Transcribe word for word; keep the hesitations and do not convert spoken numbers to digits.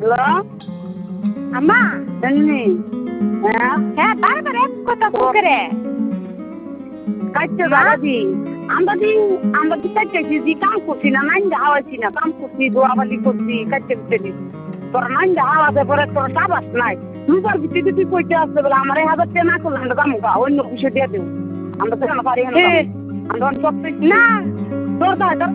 hello আম্মা জানি হ্যাঁ হ্যাঁ বারবার এক কথা করে কাটতে বাড়াবি আমরা দি আমরা দি কাটতে দি কাম করছি না নাই হাওয়াইছি না কাম করছি দোয়াবালি করছি কাটতে দিতে তোর নাই হাওয়াতে পরে তোর সাবাস নাই দুবার ভিত্তি তুই কইতে আসতে বলে আমার এই হাজার টাকা না করলে আমরা কাম গা অন্য কিছু দিয়ে দেবো আমরা তো না পারি না আমরা সব না তোর দায়